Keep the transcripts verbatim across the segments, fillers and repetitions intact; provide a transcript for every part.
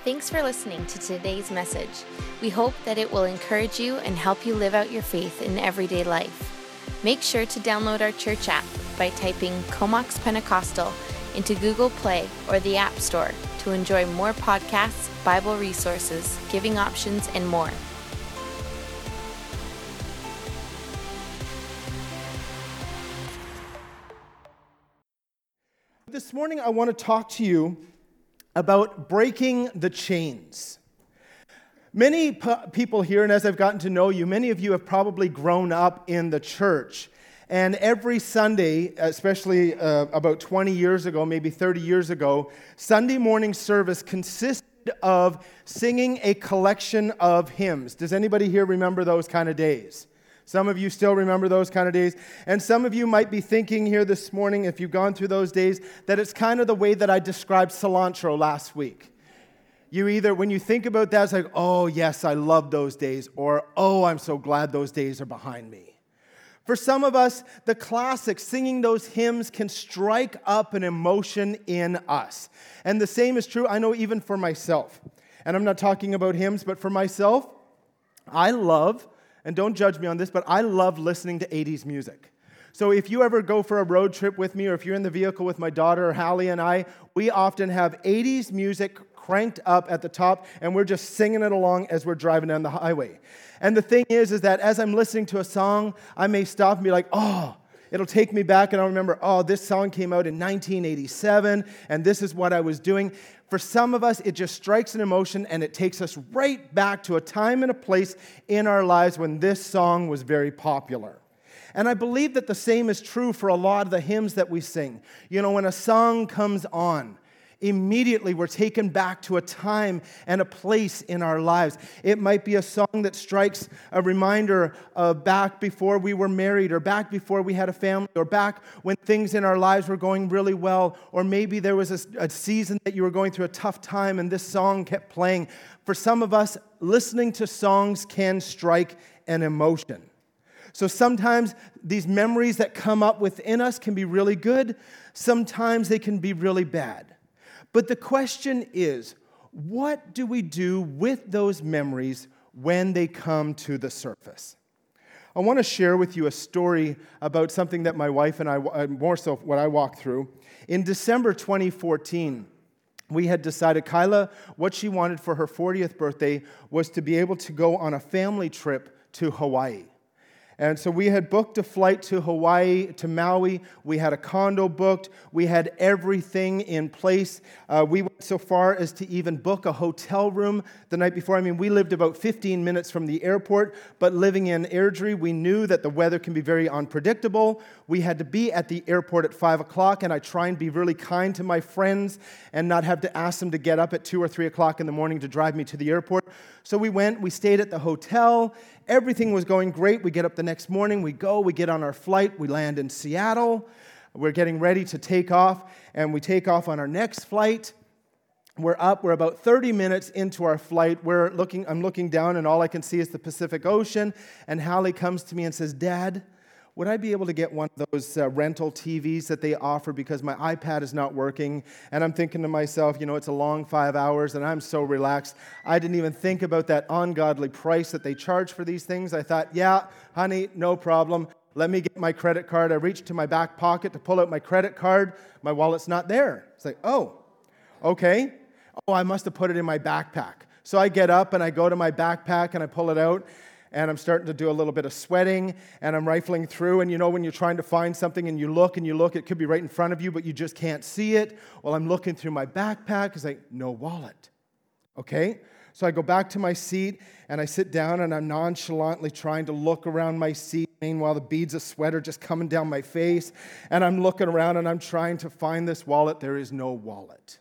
Thanks for listening to today's message. We hope that it will encourage you and help you live out your faith in everyday life. Make sure to download our church app by typing Comox Pentecostal into Google Play or the App Store to enjoy more podcasts, Bible resources, giving options, and more. This morning I want to talk to you about breaking the chains. Many p- people here, and as I've gotten to know you, many of you have probably grown up in the church. And every Sunday, especially uh, about twenty years ago, maybe thirty years ago, Sunday morning service consisted of singing a collection of hymns. Does anybody here remember those kind of days? Some of you still remember those kind of days. And some of you might be thinking here this morning, if you've gone through those days, that it's kind of the way that I described cilantro last week. You either, when you think about that, it's like, oh, yes, I love those days, or, oh, I'm so glad those days are behind me. For some of us, the classics, singing those hymns can strike up an emotion in us. And the same is true, I know, even for myself. And I'm not talking about hymns, but for myself, I love, and don't judge me on this, but I love listening to eighties music. So if you ever go for a road trip with me, or if you're in the vehicle with my daughter, Hallie and I, we often have eighties music cranked up at the top, and we're just singing it along as we're driving down the highway. And the thing is, is that as I'm listening to a song, I may stop and be like, oh, it'll take me back, and I'll remember, oh, this song came out in nineteen eighty-seven, and this is what I was doing. For some of us, it just strikes an emotion, and it takes us right back to a time and a place in our lives when this song was very popular. And I believe that the same is true for a lot of the hymns that we sing. You know, when a song comes on, immediately we're taken back to a time and a place in our lives. It might be a song that strikes a reminder of back before we were married, or back before we had a family, or back when things in our lives were going really well, or maybe there was a, a season that you were going through a tough time and this song kept playing. For some of us, listening to songs can strike an emotion. So sometimes these memories that come up within us can be really good. Sometimes they can be really bad. But the question is, what do we do with those memories when they come to the surface? I want to share with you a story about something that my wife and I, more so what I walked through. In December twenty fourteen, we had decided, Kyla, what she wanted for her fortieth birthday was to be able to go on a family trip to Hawaii. And so we had booked a flight to Hawaii, to Maui. We had a condo booked. We had everything in place. Uh, we went so far as to even book a hotel room the night before. I mean, we lived about fifteen minutes from the airport, but living in Airdrie, we knew that the weather can be very unpredictable. We had to be at the airport at five o'clock, and I try and be really kind to my friends and not have to ask them to get up at two or three o'clock in the morning to drive me to the airport. So we went, we stayed at the hotel. Everything was going great. We get up the next morning, we go, we get on our flight, we land in Seattle. We're getting ready to take off, and we take off on our next flight. We're up, we're about thirty minutes into our flight. We're looking, I'm looking down, and all I can see is the Pacific Ocean. And Hallie comes to me and says, Dad, would I be able to get one of those uh, rental T Vs that they offer because my iPad is not working? And I'm thinking to myself, you know, it's a long five hours, and I'm so relaxed. I didn't even think about that ungodly price that they charge for these things. I thought, yeah, honey, no problem. Let me get my credit card. I reached to my back pocket to pull out my credit card. My wallet's not there. It's like, oh, okay. Oh, I must have put it in my backpack. So I get up, and I go to my backpack, and I pull it out. And I'm starting to do a little bit of sweating, and I'm rifling through, and you know when you're trying to find something, and you look, and you look, it could be right in front of you, but you just can't see it. Well, I'm looking through my backpack, it's like, no wallet. Okay? So I go back to my seat, and I sit down, and I'm nonchalantly trying to look around my seat. Meanwhile, the beads of sweat are just coming down my face, and I'm looking around, and I'm trying to find this wallet. There is no wallet.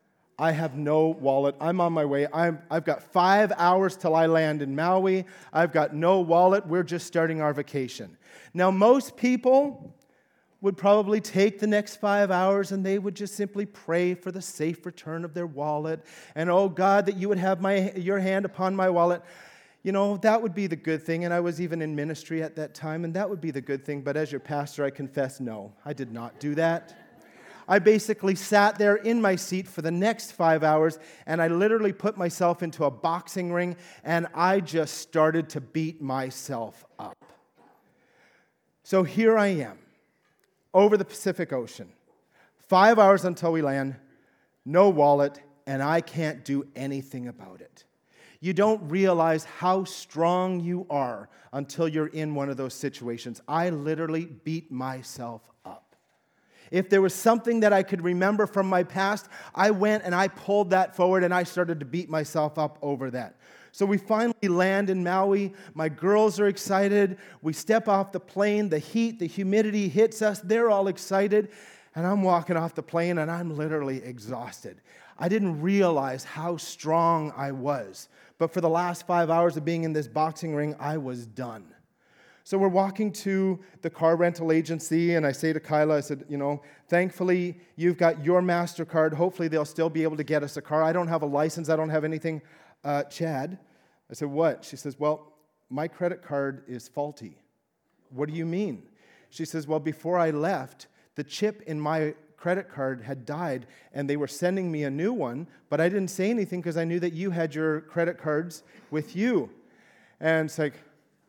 I have no wallet. I'm on my way. I'm, I've got five hours till I land in Maui. I've got no wallet. We're just starting our vacation. Now, most people would probably take the next five hours and they would just simply pray for the safe return of their wallet. And, oh, God, that you would have my your hand upon my wallet. You know, that would be the good thing. And I was even in ministry at that time, and that would be the good thing. But as your pastor, I confess, no, I did not do that. I basically sat there in my seat for the next five hours, and I literally put myself into a boxing ring, and I just started to beat myself up. So here I am, over the Pacific Ocean, five hours until we land, no wallet, and I can't do anything about it. You don't realize how strong you are until you're in one of those situations. I literally beat myself up. If there was something that I could remember from my past, I went and I pulled that forward and I started to beat myself up over that. So we finally land in Maui. My girls are excited. We step off the plane. The heat, the humidity hits us. They're all excited. And I'm walking off the plane and I'm literally exhausted. I didn't realize how strong I was. But for the last five hours of being in this boxing ring, I was done. So we're walking to the car rental agency, and I say to Kyla, I said, you know, thankfully, you've got your MasterCard. Hopefully, they'll still be able to get us a car. I don't have a license. I don't have anything. Uh, Chad, I said, what? She says, well, my credit card is faulty. What do you mean? She says, well, before I left, the chip in my credit card had died, and they were sending me a new one, but I didn't say anything because I knew that you had your credit cards with you. And it's like,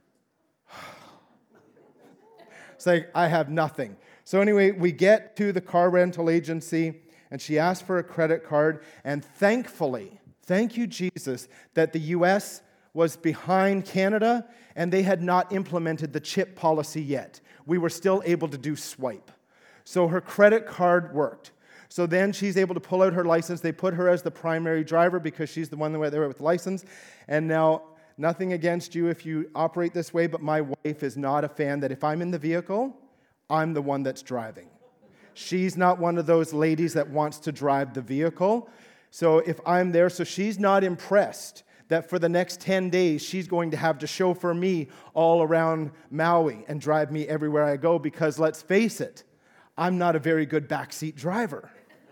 it's like, I have nothing. So anyway, we get to the car rental agency, and she asked for a credit card, and thankfully, thank you, Jesus, that the U S was behind Canada, and they had not implemented the chip policy yet. We were still able to do swipe. So her credit card worked. So then she's able to pull out her license. They put her as the primary driver because she's the one that went there with the license. And now, nothing against you if you operate this way, but my wife is not a fan that if I'm in the vehicle, I'm the one that's driving. She's not one of those ladies that wants to drive the vehicle. So if I'm there, so she's not impressed that for the next ten days, she's going to have to chauffeur me all around Maui and drive me everywhere I go because let's face it, I'm not a very good backseat driver.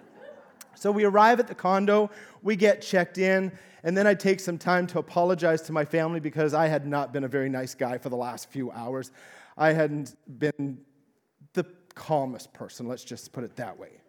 So we arrive at the condo, we get checked in, and then I take some time to apologize to my family because I had not been a very nice guy for the last few hours. I hadn't been the calmest person, let's just put it that way.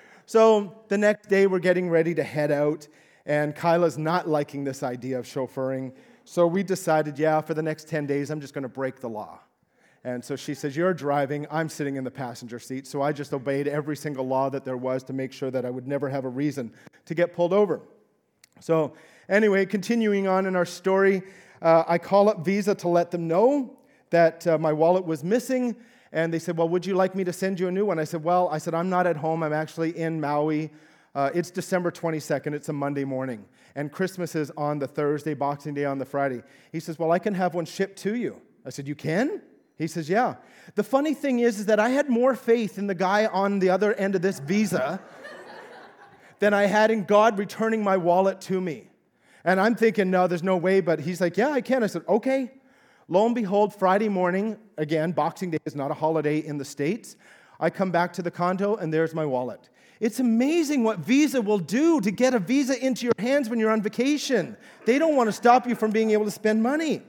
So the next day, we're getting ready to head out, and Kyla's not liking this idea of chauffeuring. So we decided, yeah, for the next ten days, I'm just going to break the law. And so she says, you're driving, I'm sitting in the passenger seat. So I just obeyed every single law that there was to make sure that I would never have a reason to get pulled over. So anyway, continuing on in our story, uh, I call up Visa to let them know that uh, my wallet was missing. And they said, well, would you like me to send you a new one? I said, well, I said, I'm not at home. I'm actually in Maui. Uh, it's December twenty-second. It's a Monday morning. And Christmas is on the Thursday, Boxing Day on the Friday. He says, well, I can have one shipped to you. I said, you can? He says, yeah. The funny thing is, is that I had more faith in the guy on the other end of this visa than I had in God returning my wallet to me. And I'm thinking, no, there's no way. But he's like, yeah, I can. I said, okay. Lo and behold, Friday morning, again, Boxing Day is not a holiday in the States. I come back to the condo, and there's my wallet. It's amazing what Visa will do to get a visa into your hands when you're on vacation. They don't want to stop you from being able to spend money.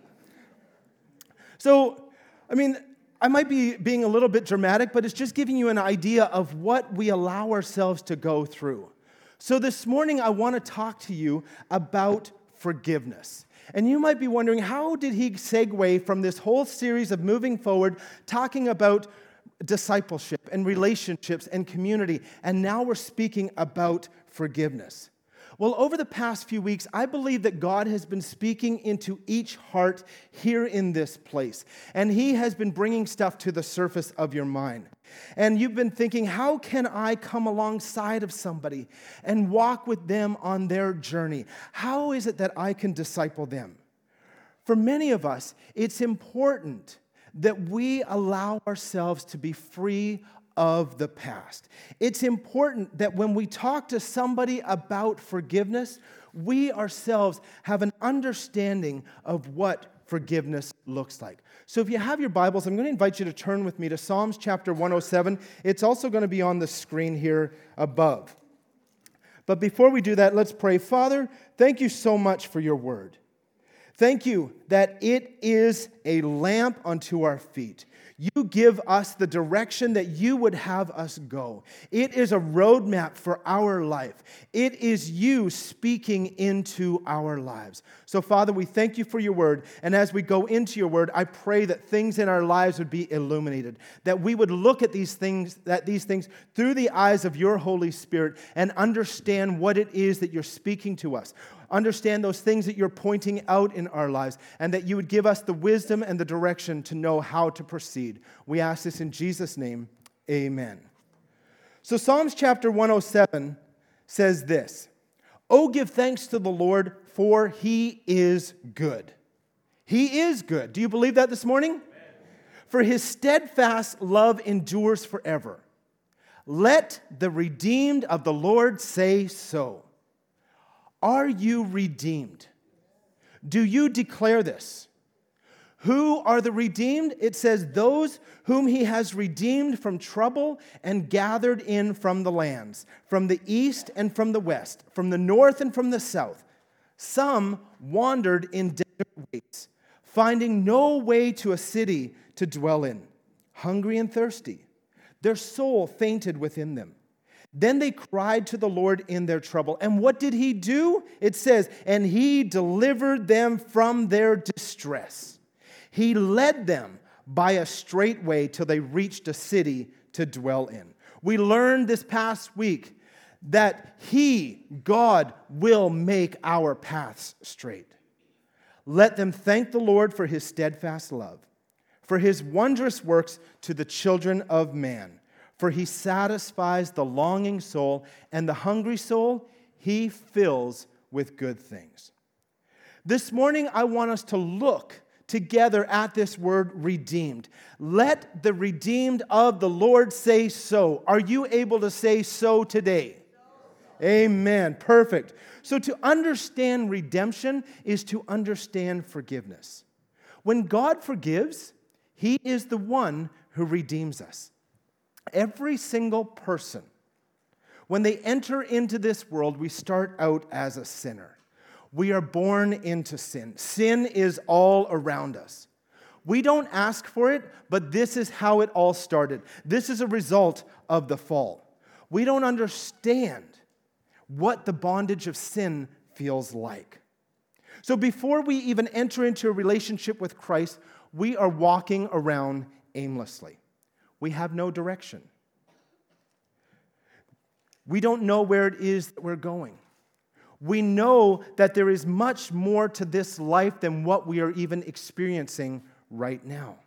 So, I mean, I might be being a little bit dramatic, but it's just giving you an idea of what we allow ourselves to go through. So this morning, I want to talk to you about forgiveness. And you might be wondering, how did he segue from this whole series of moving forward, talking about discipleship and relationships and community, and now we're speaking about forgiveness? Well, over the past few weeks, I believe that God has been speaking into each heart here in this place. And he has been bringing stuff to the surface of your mind. And you've been thinking, how can I come alongside of somebody and walk with them on their journey? How is it that I can disciple them? For many of us, it's important that we allow ourselves to be free of the past. It's important that when we talk to somebody about forgiveness, we ourselves have an understanding of what forgiveness looks like. So if you have your Bibles, I'm going to invite you to turn with me to Psalms chapter one oh seven. It's also going to be on the screen here above. But before we do that, let's pray. Father, thank you so much for your word. Thank you that it is a lamp unto our feet. You give us the direction that you would have us go. It is a roadmap for our life. It is you speaking into our lives. So, Father, we thank you for your word. And as we go into your word, I pray that things in our lives would be illuminated, that we would look at these things, that these things through the eyes of your Holy Spirit and understand what it is that you're speaking to us. Understand those things that you're pointing out in our lives, and that you would give us the wisdom and the direction to know how to proceed. We ask this in Jesus' name, amen. So Psalms chapter one oh seven says this, "Oh, give thanks to the Lord, for he is good." He is good. Do you believe that this morning? Amen. For his steadfast love endures forever. Let the redeemed of the Lord say so. Are you redeemed? Do you declare this? Who are the redeemed? It says, those whom he has redeemed from trouble and gathered in from the lands, from the east and from the west, from the north and from the south. Some wandered in desert wastes, finding no way to a city to dwell in, hungry and thirsty. Their soul fainted within them. Then they cried to the Lord in their trouble. And what did he do? It says, and he delivered them from their distress. He led them by a straight way till they reached a city to dwell in. We learned this past week that he, God, will make our paths straight. Let them thank the Lord for his steadfast love, for his wondrous works to the children of man. For he satisfies the longing soul, and the hungry soul he fills with good things. This morning, I want us to look together at this word redeemed. Let the redeemed of the Lord say so. Are you able to say so today? No. Amen. Perfect. So to understand redemption is to understand forgiveness. When God forgives, he is the one who redeems us. Every single person, when they enter into this world, we start out as a sinner. We are born into sin. Sin is all around us. We don't ask for it, but this is how it all started. This is a result of the fall. We don't understand what the bondage of sin feels like. So before we even enter into a relationship with Christ, we are walking around aimlessly. We have no direction. We don't know where it is that we're going. We know that there is much more to this life than what we are even experiencing right now.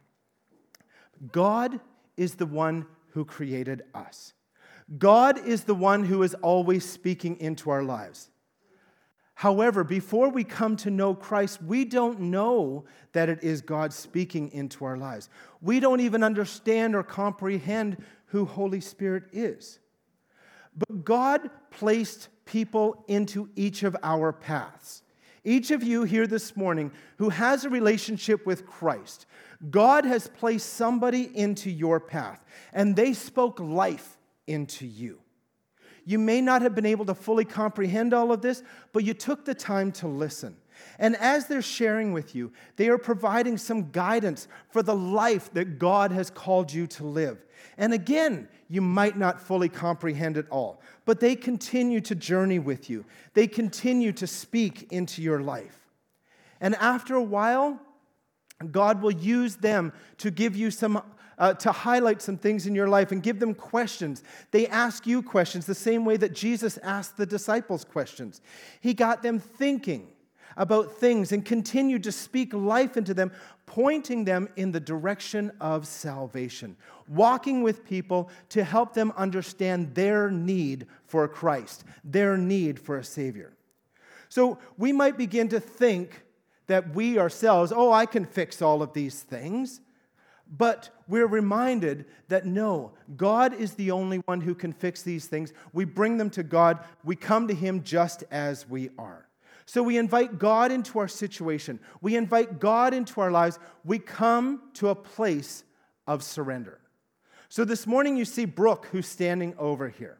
God is the one who created us. God is the one who is always speaking into our lives. However, before we come to know Christ, we don't know that it is God speaking into our lives. We don't even understand or comprehend who Holy Spirit is. But God placed people into each of our paths. Each of you here this morning who has a relationship with Christ, God has placed somebody into your path, and they spoke life into you. You may not have been able to fully comprehend all of this, but you took the time to listen. And as they're sharing with you, they are providing some guidance for the life that God has called you to live. And again, you might not fully comprehend it all, but they continue to journey with you. They continue to speak into your life. And after a while, God will use them to give you some Uh, to highlight some things in your life and give them questions. They ask you questions the same way that Jesus asked the disciples questions. He got them thinking about things and continued to speak life into them, pointing them in the direction of salvation, walking with people to help them understand their need for Christ, their need for a Savior. So we might begin to think that we ourselves, oh, I can fix all of these things. But we're reminded that no, God is the only one who can fix these things. We bring them to God. We come to Him just as we are. So we invite God into our situation. We invite God into our lives. We come to a place of surrender. So this morning you see Brooke, who's standing over here.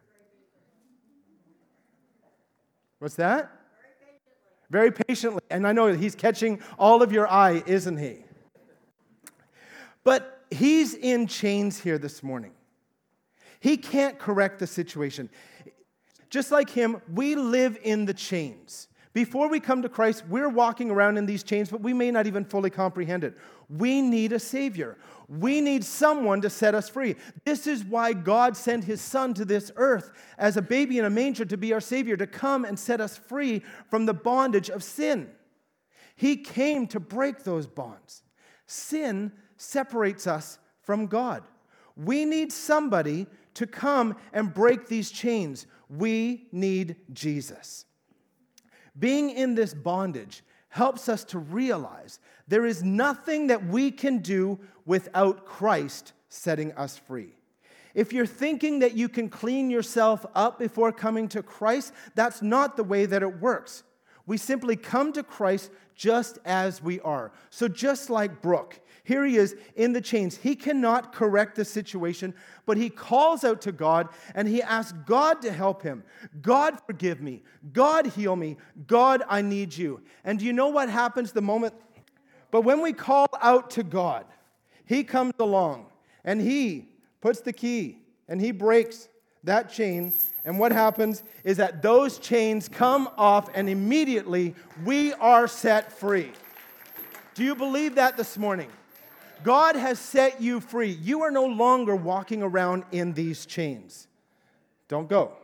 What's that? Very patiently. Very patiently. And I know he's catching all of your eye, isn't he? But he's in chains here this morning. He can't correct the situation. Just like him, we live in the chains. Before we come to Christ, we're walking around in these chains, but we may not even fully comprehend it. We need a Savior. We need someone to set us free. This is why God sent his Son to this earth as a baby in a manger to be our Savior, to come and set us free from the bondage of sin. He came to break those bonds. Sin separates us from God. We need somebody to come and break these chains. We need Jesus. Being in this bondage helps us to realize there is nothing that we can do without Christ setting us free. If you're thinking that you can clean yourself up before coming to Christ, that's not the way that it works. We simply come to Christ just as we are. So just like Brooke, here he is in the chains. He cannot correct the situation, but he calls out to God and he asks God to help him. God, forgive me. God, heal me. God, I need you. And do you know what happens the moment? But when we call out to God, he comes along and he puts the key and he breaks that chain. And what happens is that those chains come off and immediately we are set free. Do you believe that this morning? God has set you free. You are no longer walking around in these chains. Don't go.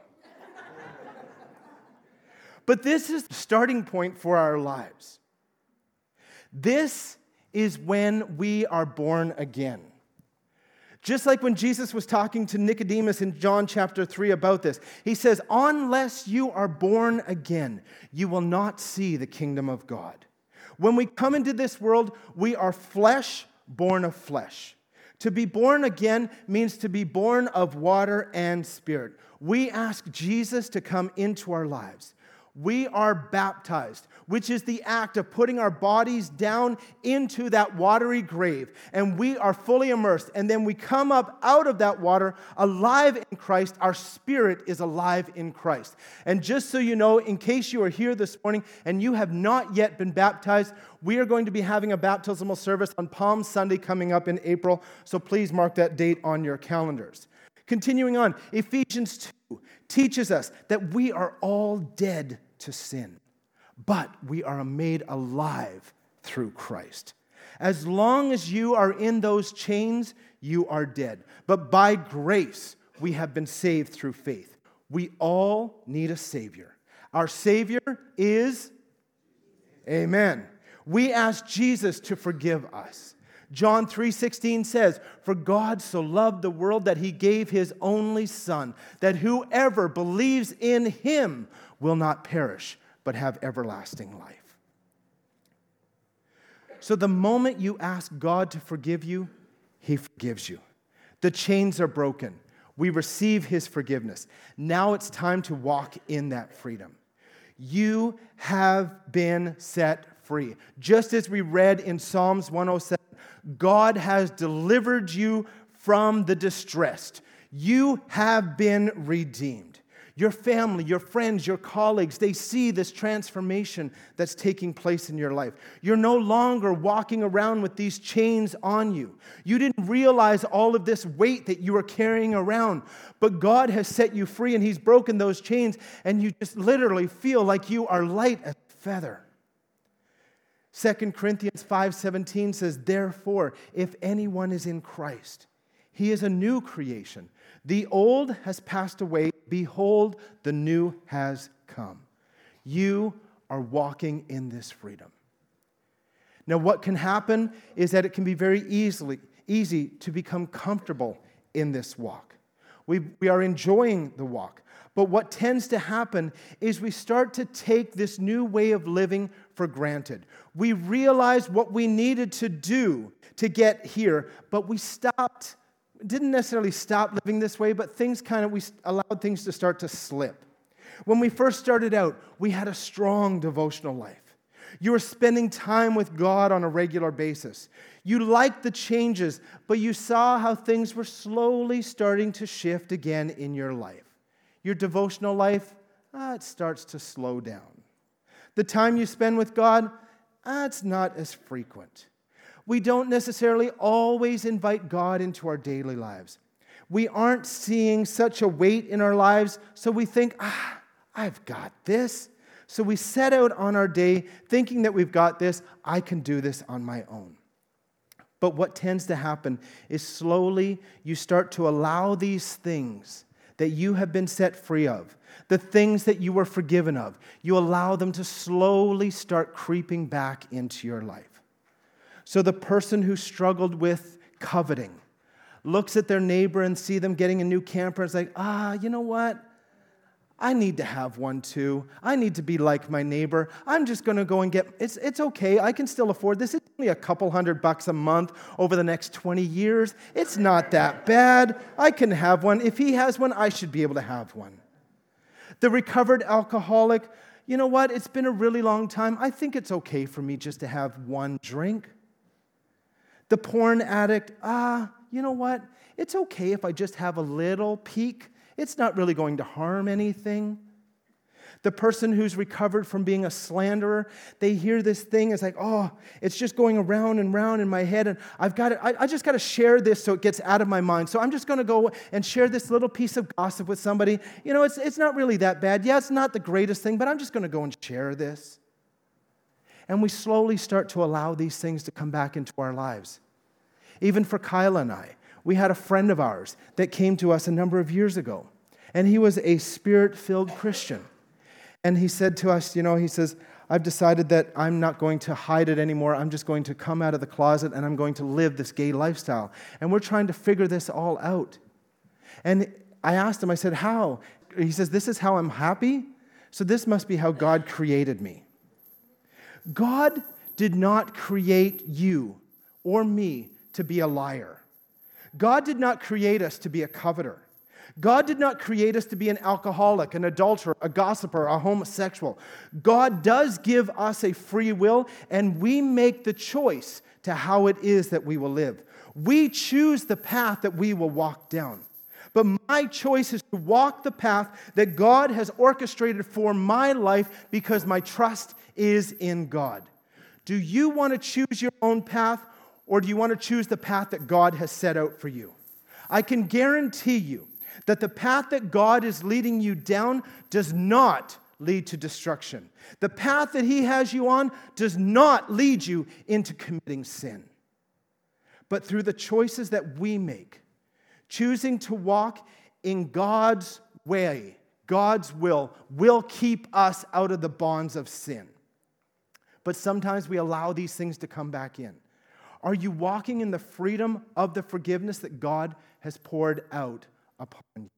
But this is the starting point for our lives. This is when we are born again. Just like when Jesus was talking to Nicodemus in John chapter three about this, he says, unless you are born again, you will not see the kingdom of God. When we come into this world, we are flesh born of flesh. To be born again means to be born of water and spirit. We ask Jesus to come into our lives. We are baptized, which is the act of putting our bodies down into that watery grave, and we are fully immersed, and then we come up out of that water alive in Christ. Our spirit is alive in Christ. And just so you know, in case you are here this morning and you have not yet been baptized, we are going to be having a baptismal service on Palm Sunday coming up in April, so please mark that date on your calendars. Continuing on, Ephesians two teaches us that we are all dead to sin, but we are made alive through Christ. As long as you are in those chains, you are dead. But by grace, we have been saved through faith. We all need a Savior. Our Savior is, amen. We ask Jesus to forgive us. John three sixteen says, for God so loved the world that he gave his only Son, that whoever believes in him will not perish, but have everlasting life. So the moment you ask God to forgive you, he forgives you. The chains are broken. We receive his forgiveness. Now it's time to walk in that freedom. You have been set free. Just as we read in Psalms one oh seven, God has delivered you from the distressed. You have been redeemed. Your family, your friends, your colleagues, they see this transformation that's taking place in your life. You're no longer walking around with these chains on you. You didn't realize all of this weight that you were carrying around, but God has set you free and he's broken those chains, and you just literally feel like you are light as a feather. Second Corinthians five seventeen says, therefore, if anyone is in Christ, he is a new creation. The old has passed away. Behold, the new has come. You are walking in this freedom. Now, what can happen is that it can be very easily easy to become comfortable in this walk. We, we are enjoying the walk. But what tends to happen is we start to take this new way of living for granted. We realize what we needed to do to get here, but we stopped didn't necessarily stop living this way, but things kind of, we allowed things to start to slip. When we first started out, we had a strong devotional life. You were spending time with God on a regular basis. You liked the changes, but you saw how things were slowly starting to shift again in your life. Your devotional life, ah, it starts to slow down. The time you spend with God, ah, it's not as frequent. We don't necessarily always invite God into our daily lives. We aren't seeing such a weight in our lives, so we think, ah, I've got this. So we set out on our day thinking that we've got this. I can do this on my own. But what tends to happen is slowly you start to allow these things that you have been set free of, the things that you were forgiven of, you allow them to slowly start creeping back into your life. So the person who struggled with coveting looks at their neighbor and see them getting a new camper and is like, ah, you know what? I need to have one too. I need to be like my neighbor. I'm just going to go and get, it's it's okay. I can still afford this. It's only a couple hundred bucks a month over the next twenty years. It's not that bad. I can have one. If he has one, I should be able to have one. The recovered alcoholic, you know what? It's been a really long time. I think it's okay for me just to have one drink. The porn addict, ah, you know what? It's okay if I just have a little peek. It's not really going to harm anything. The person who's recovered from being a slanderer, they hear this thing, it's like, oh, it's just going around and round in my head, and I've got to, I, I just got to share this so it gets out of my mind. So I'm just going to go and share this little piece of gossip with somebody. You know, it's it's not really that bad. Yeah, it's not the greatest thing, but I'm just going to go and share this. And we slowly start to allow these things to come back into our lives. Even for Kyla and I, we had a friend of ours that came to us a number of years ago, and he was a Spirit-filled Christian. And he said to us, you know, he says, I've decided that I'm not going to hide it anymore. I'm just going to come out of the closet and I'm going to live this gay lifestyle. And we're trying to figure this all out. And I asked him, I said, how? He says, this is how I'm happy? So this must be how God created me. God did not create you or me to be a liar. God did not create us to be a coveter. God did not create us to be an alcoholic, an adulterer, a gossiper, a homosexual. God does give us a free will, and we make the choice to how it is that we will live. We choose the path that we will walk down. But my choice is to walk the path that God has orchestrated for my life because my trust is in God. Do you want to choose your own path, or do you want to choose the path that God has set out for you? I can guarantee you that the path that God is leading you down does not lead to destruction. The path that He has you on does not lead you into committing sin. But through the choices that we make, choosing to walk in God's way, God's will, will keep us out of the bonds of sin. But sometimes we allow these things to come back in. Are you walking in the freedom of the forgiveness that God has poured out upon you?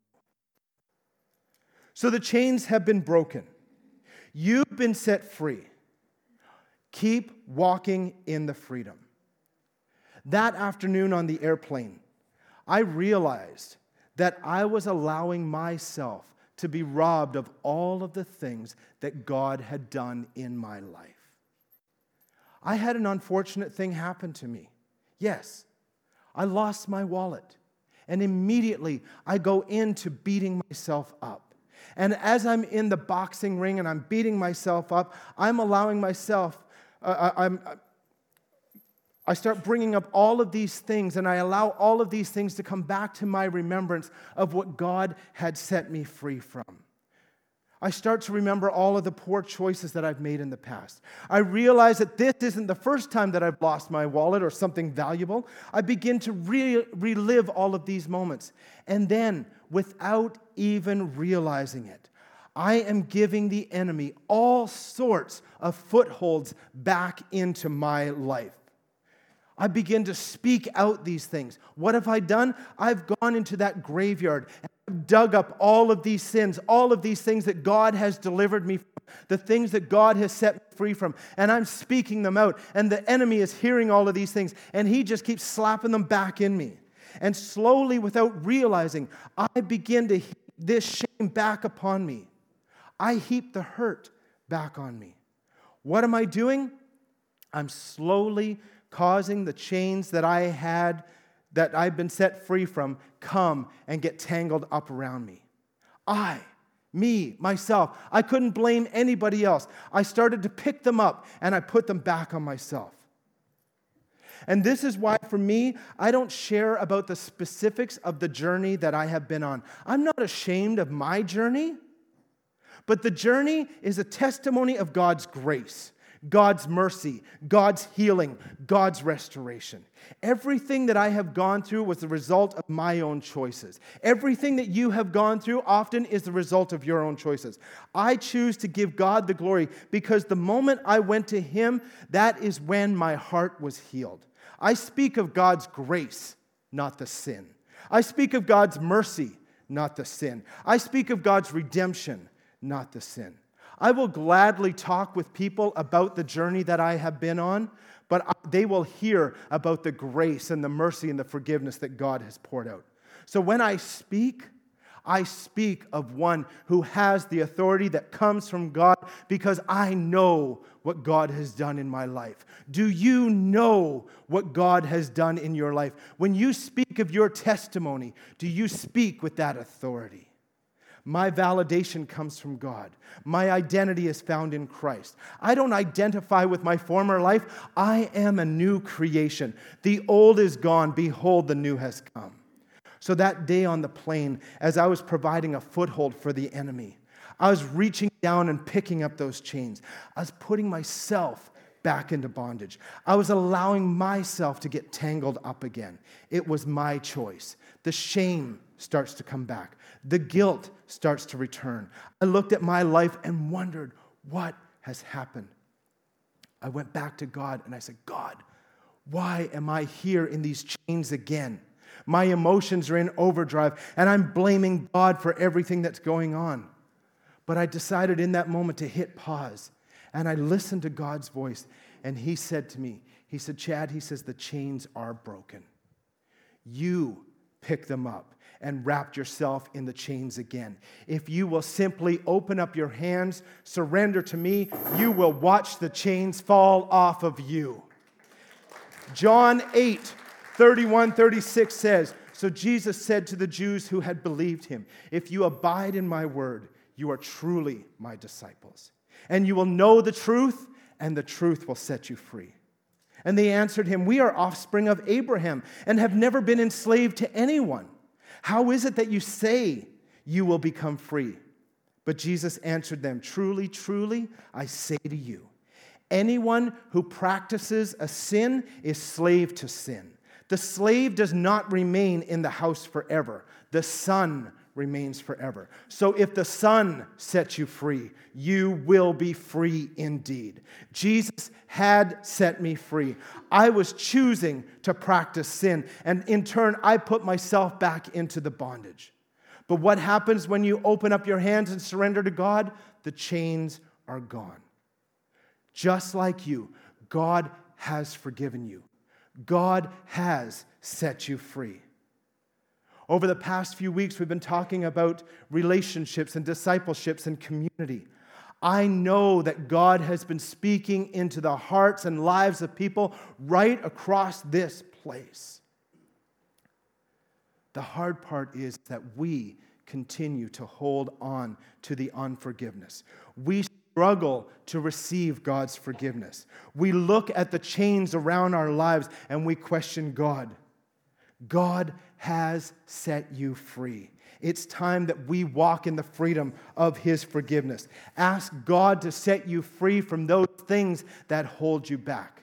So the chains have been broken. You've been set free. Keep walking in the freedom. That afternoon on the airplane, I realized that I was allowing myself to be robbed of all of the things that God had done in my life. I had an unfortunate thing happen to me. Yes, I lost my wallet. And immediately I go into beating myself up. And as I'm in the boxing ring and I'm beating myself up, I'm allowing myself, uh, I, I'm, I start bringing up all of these things, and I allow all of these things to come back to my remembrance of what God had set me free from. I start to remember all of the poor choices that I've made in the past. I realize that this isn't the first time that I've lost my wallet or something valuable. I begin to re- relive all of these moments. And then, without even realizing it, I am giving the enemy all sorts of footholds back into my life. I begin to speak out these things. What have I done? I've gone into that graveyard and I've dug up all of these sins, all of these things that God has delivered me from, the things that God has set me free from, and I'm speaking them out. And the enemy is hearing all of these things, and he just keeps slapping them back in me. And slowly, without realizing, I begin to heap this shame back upon me. I heap the hurt back on me. What am I doing? I'm slowly causing the chains that I had, that I've been set free from, come and get tangled up around me. I, me, myself, I couldn't blame anybody else. I started to pick them up and I put them back on myself. And this is why, for me, I don't share about the specifics of the journey that I have been on. I'm not ashamed of my journey, but the journey is a testimony of God's grace, God's mercy, God's healing, God's restoration. Everything that I have gone through was the result of my own choices. Everything that you have gone through often is the result of your own choices. I choose to give God the glory because the moment I went to Him, that is when my heart was healed. I speak of God's grace, not the sin. I speak of God's mercy, not the sin. I speak of God's redemption, not the sin. I will gladly talk with people about the journey that I have been on, but they will hear about the grace and the mercy and the forgiveness that God has poured out. So when I speak, I speak of one who has the authority that comes from God because I know what God has done in my life. Do you know what God has done in your life? When you speak of your testimony, do you speak with that authority? My validation comes from God. My identity is found in Christ. I don't identify with my former life. I am a new creation. The old is gone. Behold, the new has come. So that day on the plane, as I was providing a foothold for the enemy, I was reaching down and picking up those chains. I was putting myself back into bondage. I was allowing myself to get tangled up again. It was my choice. The shame starts to come back. The guilt starts to return. I looked at my life and wondered, what has happened? I went back to God and I said, God, why am I here in these chains again? My emotions are in overdrive and I'm blaming God for everything that's going on. But I decided in that moment to hit pause and I listened to God's voice and He said to me, He said, Chad, He says, the chains are broken. You pick them up and wrap yourself in the chains again. If you will simply open up your hands, surrender to me, you will watch the chains fall off of you. John eight, thirty-one, thirty-six says, so Jesus said to the Jews who had believed Him, if you abide in my word, you are truly my disciples. And you will know the truth, and the truth will set you free. And they answered Him, we are offspring of Abraham and have never been enslaved to anyone. How is it that you say you will become free? But Jesus answered them, truly, truly, I say to you, anyone who practices a sin is slave to sin. The slave does not remain in the house forever. The son remains forever. So if the Son sets you free, you will be free indeed. Jesus had set me free. I was choosing to practice sin, and in turn, I put myself back into the bondage. But what happens when you open up your hands and surrender to God? The chains are gone. Just like you, God has forgiven you. God has set you free. Over the past few weeks, we've been talking about relationships and discipleships and community. I know that God has been speaking into the hearts and lives of people right across this place. The hard part is that we continue to hold on to the unforgiveness. We struggle to receive God's forgiveness. We look at the chains around our lives and we question God. God has set you free. It's time that we walk in the freedom of His forgiveness. Ask God to set you free from those things that hold you back.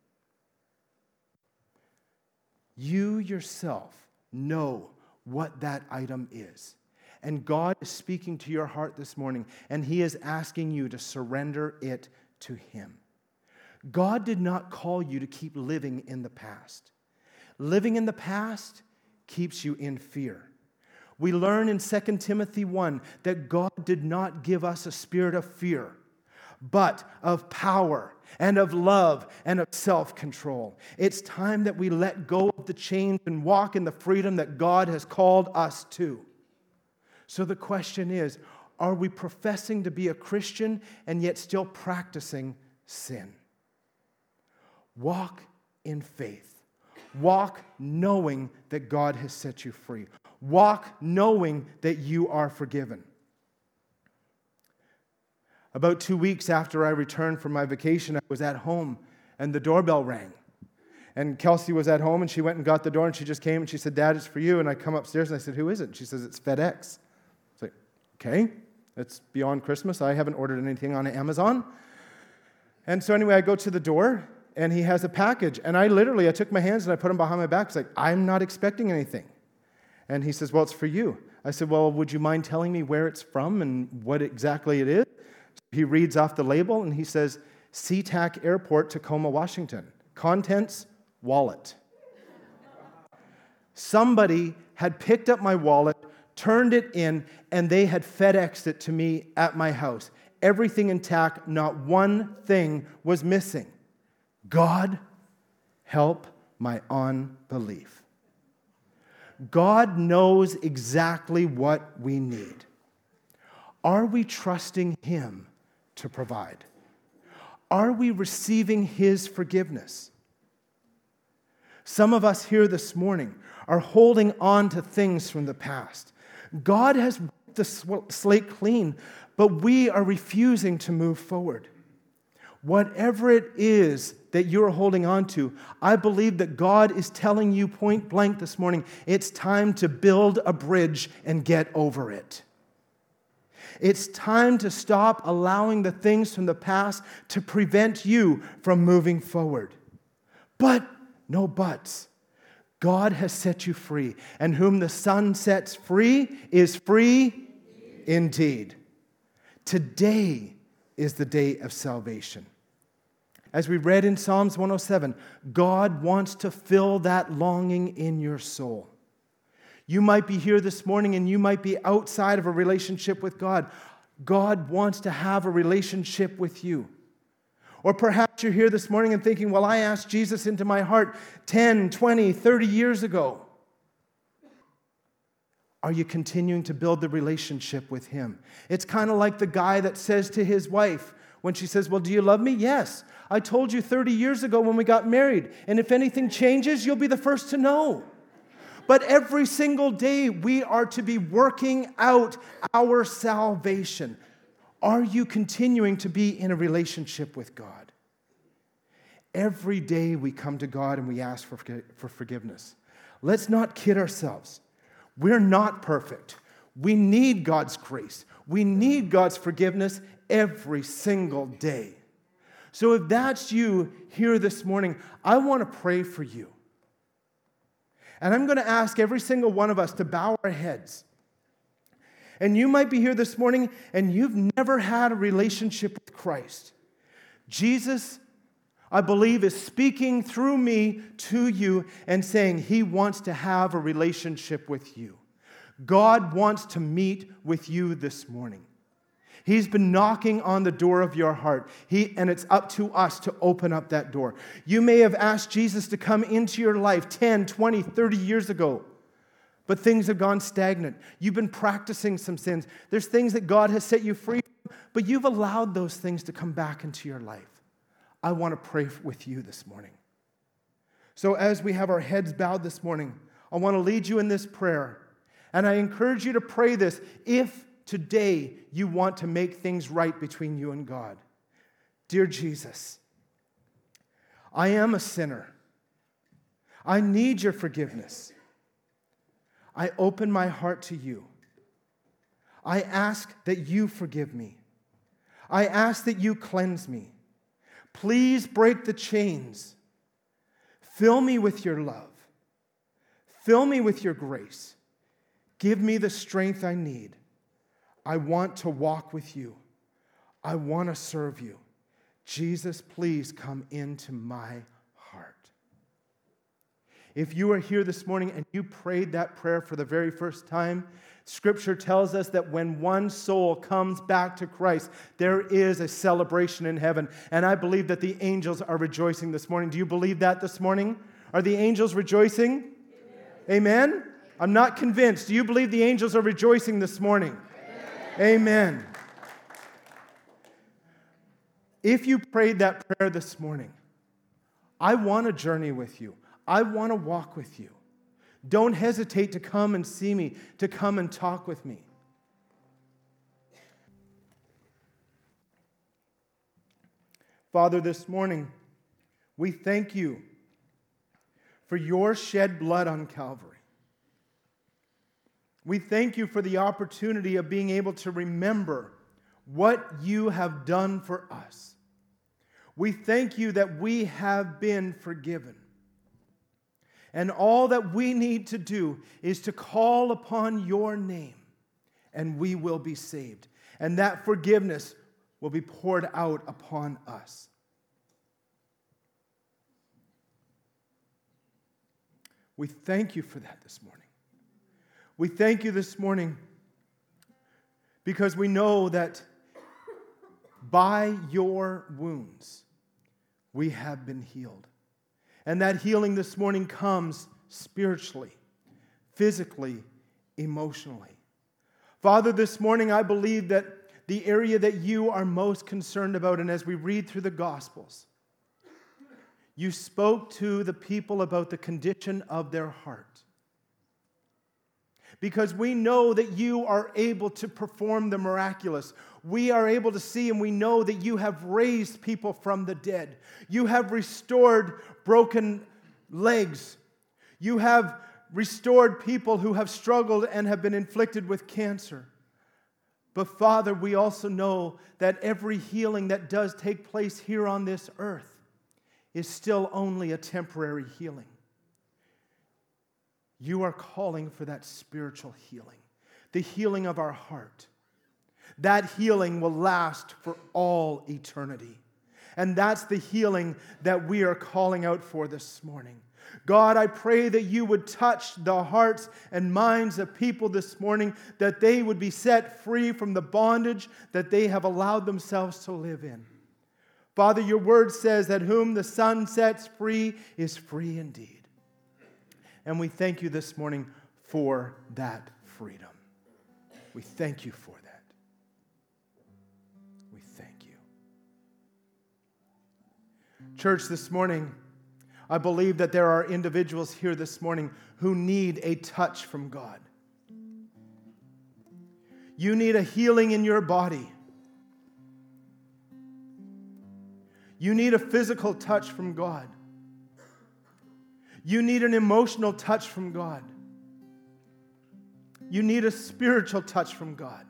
You yourself know what that item is. And God is speaking to your heart this morning, and He is asking you to surrender it to Him. God did not call you to keep living in the past. Living in the past keeps you in fear. We learn in Second Timothy one that God did not give us a spirit of fear, but of power and of love and of self-control. It's time that we let go of the chains and walk in the freedom that God has called us to. So the question is, are we professing to be a Christian and yet still practicing sin? Walk in faith. Walk knowing that God has set you free. Walk knowing that you are forgiven. About two weeks after I returned from my vacation, I was at home and the doorbell rang. And Kelsey was at home, and she went and got the door, and she just came, and she said, Dad, it's for you. And I come upstairs, and I said, who is it? And she says, it's FedEx. It's like, okay, it's beyond Christmas. I haven't ordered anything on Amazon. And so anyway, I go to the door, and he has a package. And I literally, I took my hands, and I put them behind my back. It's like, I'm not expecting anything. And he says, well, it's for you. I said, well, would you mind telling me where it's from and what exactly it is? He reads off the label, and he says, SeaTac Airport, Tacoma, Washington. Contents, wallet. Somebody had picked up my wallet, turned it in, and they had FedExed it to me at my house. Everything intact, not one thing was missing. God, help my unbelief. God knows exactly what we need. Are we trusting Him to provide? Are we receiving His forgiveness? Some of us here this morning are holding on to things from the past. God has wiped the slate clean, but we are refusing to move forward. Whatever it is that you're holding on to, I believe that God is telling you point blank this morning, it's time to build a bridge and get over it. It's time to stop allowing the things from the past to prevent you from moving forward. But, no buts. God has set you free, and whom the Son sets free is free indeed. Today is the day of salvation. As we read in Psalms one oh seven, God wants to fill that longing in your soul. You might be here this morning and you might be outside of a relationship with God. God wants to have a relationship with you. Or perhaps you're here this morning and thinking, well, I asked Jesus into my heart ten, twenty, thirty years ago. Are you continuing to build the relationship with Him? It's kind of like the guy that says to his wife, when she says, well, do you love me? Yes. I told you thirty years ago when we got married, and if anything changes, you'll be the first to know. But every single day, we are to be working out our salvation. Are you continuing to be in a relationship with God? Every day we come to God and we ask for, for forgiveness. Let's not kid ourselves. We're not perfect. We need God's grace. We need God's forgiveness every single day. So if that's you here this morning, I want to pray for you. And I'm going to ask every single one of us to bow our heads. And you might be here this morning and you've never had a relationship with Christ. Jesus, I believe, is speaking through me to you and saying He wants to have a relationship with you. God wants to meet with you this morning. He's been knocking on the door of your heart, he, and it's up to us to open up that door. You may have asked Jesus to come into your life ten, twenty, thirty years ago, but things have gone stagnant. You've been practicing some sins. There's things that God has set you free from, but you've allowed those things to come back into your life. I want to pray with you this morning. So as we have our heads bowed this morning, I want to lead you in this prayer, and I encourage you to pray this if today you want to make things right between you and God. Dear Jesus, I am a sinner. I need your forgiveness. I open my heart to you. I ask that you forgive me. I ask that you cleanse me. Please break the chains. Fill me with your love. Fill me with your grace. Give me the strength I need. I want to walk with you. I want to serve you. Jesus, please come into my heart. If you are here this morning and you prayed that prayer for the very first time, Scripture tells us that when one soul comes back to Christ, there is a celebration in heaven. And I believe that the angels are rejoicing this morning. Do you believe that this morning? Are the angels rejoicing? Amen? Amen? I'm not convinced. Do you believe the angels are rejoicing this morning? Amen. If you prayed that prayer this morning, I want to journey with you. I want to walk with you. Don't hesitate to come and see me, to come and talk with me. Father, this morning, we thank you for your shed blood on Calvary. We thank you for the opportunity of being able to remember what you have done for us. We thank you that we have been forgiven. And all that we need to do is to call upon your name, and we will be saved. And that forgiveness will be poured out upon us. We thank you for that this morning. We thank you this morning because we know that by your wounds we have been healed. And that healing this morning comes spiritually, physically, emotionally. Father, this morning I believe that the area that you are most concerned about, and as we read through the Gospels, you spoke to the people about the condition of their heart. Because we know that you are able to perform the miraculous. We are able to see and we know that you have raised people from the dead. You have restored broken legs. You have restored people who have struggled and have been inflicted with cancer. But Father, we also know that every healing that does take place here on this earth is still only a temporary healing. You are calling for that spiritual healing, the healing of our heart. That healing will last for all eternity. And that's the healing that we are calling out for this morning. God, I pray that you would touch the hearts and minds of people this morning, that they would be set free from the bondage that they have allowed themselves to live in. Father, your word says that whom the Son sets free is free indeed. And we thank you this morning for that freedom. We thank you for that. We thank you. Church, this morning, I believe that there are individuals here this morning who need a touch from God. You need a healing in your body. You need a physical touch from God. You need an emotional touch from God. You need a spiritual touch from God.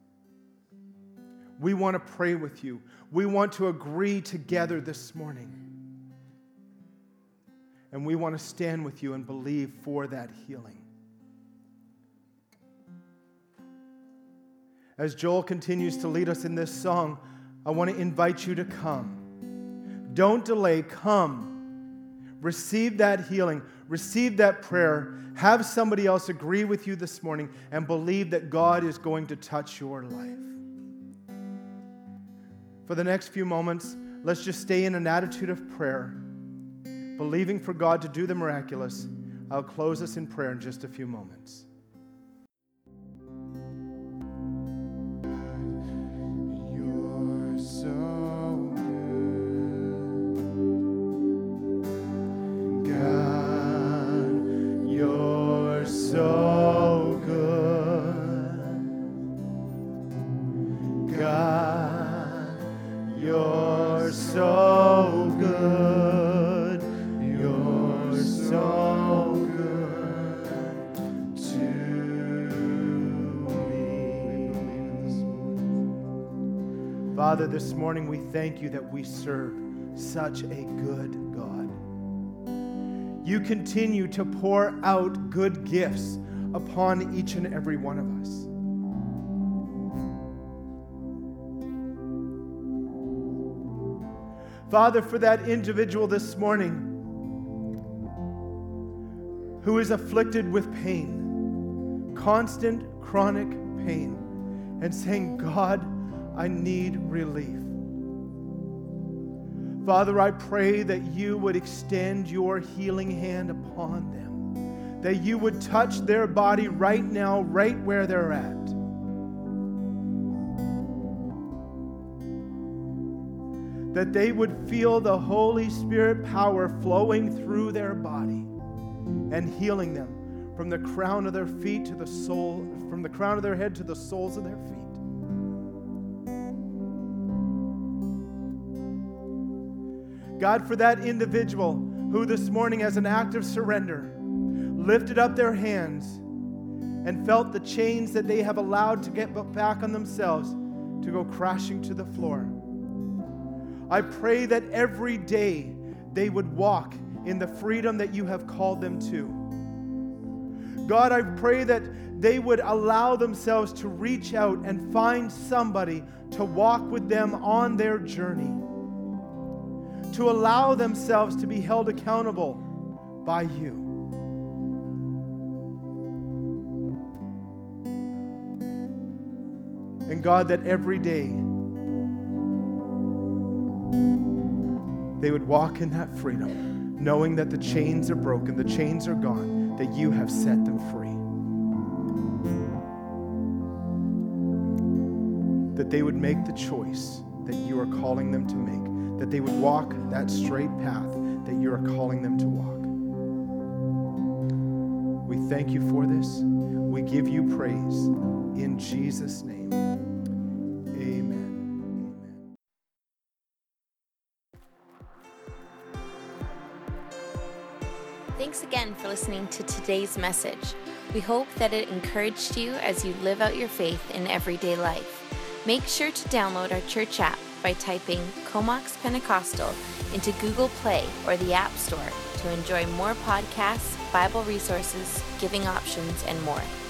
We want to pray with you. We want to agree together this morning. And we want to stand with you and believe for that healing. As Joel continues to lead us in this song, I want to invite you to come. Don't delay, come. Receive that healing. Receive that prayer. Have somebody else agree with you this morning and believe that God is going to touch your life. For the next few moments, let's just stay in an attitude of prayer, believing for God to do the miraculous. I'll close us in prayer in just a few moments. You're so good. God, you're so good. God, you're so good. You're so good to me. Father, this morning we thank you that we serve such a good God. You continue to pour out good gifts upon each and every one of us. Father, for that individual this morning who is afflicted with pain, constant, chronic pain, and saying, God, I need relief. Father, I pray that you would extend your healing hand upon them, that you would touch their body right now, right where they're at. That they would feel the Holy Spirit power flowing through their body and healing them from the crown of their feet to the sole, from the crown of their head to the soles of their feet. God, for that individual who this morning, as an act of surrender, lifted up their hands and felt the chains that they have allowed to get back on themselves to go crashing to the floor. I pray that every day they would walk in the freedom that you have called them to. God, I pray that they would allow themselves to reach out and find somebody to walk with them on their journey, to allow themselves to be held accountable by you. And God, that every day they would walk in that freedom, knowing that the chains are broken, the chains are gone, that you have set them free. That they would make the choice that you are calling them to make, that they would walk that straight path that you are calling them to walk. We thank you for this. We give you praise in Jesus' name. Amen. Amen. Thanks again for listening to today's message. We hope that it encouraged you as you live out your faith in everyday life. Make sure to download our church app by typing Comox Pentecostal into Google Play or the App Store to enjoy more podcasts, Bible resources, giving options, and more.